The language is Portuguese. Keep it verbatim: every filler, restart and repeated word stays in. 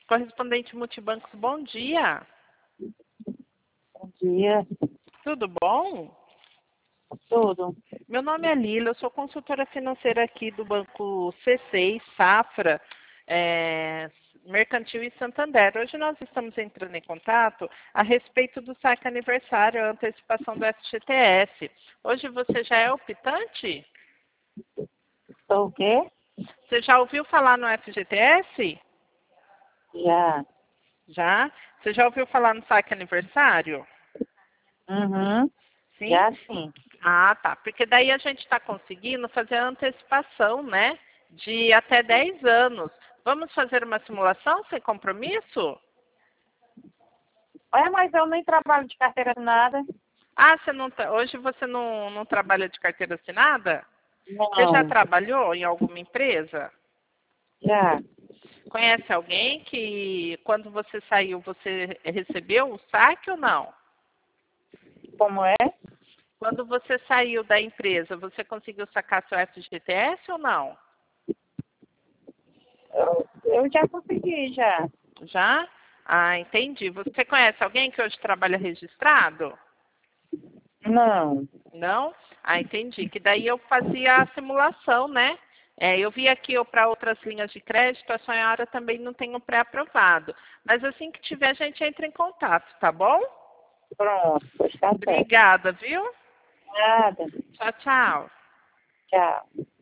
Correspondente Multibancos, bom dia. Bom dia. Tudo bom? Tudo. Meu nome é Lila, eu sou consultora financeira aqui do Banco C seis, Safra, é, Mercantil e Santander. Hoje nós estamos entrando em contato a respeito do saque aniversário, a antecipação do F G T S. Hoje você já é optante? Sou o quê? Você já ouviu falar no F G T S? Já. Já? Você já ouviu falar no saque aniversário? Uhum. Sim? Já sim. Ah, tá. Porque daí a gente está conseguindo fazer a antecipação, né? De até dez anos. Vamos fazer uma simulação sem compromisso? Olha, mas eu nem trabalho de carteira de nada. Ah, você não tá- hoje você não, não trabalha de carteira assinada? Você já Não. trabalhou em alguma empresa? Já. Conhece alguém que, quando você saiu, você recebeu o saque ou não? Como é? Quando você saiu da empresa, você conseguiu sacar seu F G T S ou não? Eu, eu já consegui, já. Já? Ah, entendi. Você conhece alguém que hoje trabalha registrado? Não. Não? Ah, entendi. Que daí eu fazia a simulação, né? É, eu vi aqui para outras linhas de crédito, a senhora também não tem o pré-aprovado. Mas assim que tiver, a gente entra em contato, tá bom? Pronto, pois tá certo. Obrigada, viu? Nada. Tchau, tchau. Tchau.